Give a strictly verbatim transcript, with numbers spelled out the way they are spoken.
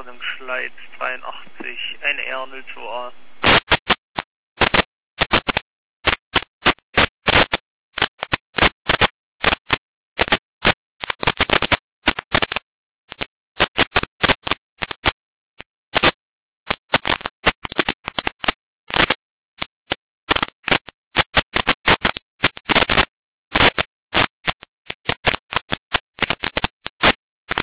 von dem Gschleit dreiundachtzig N R null zwei A.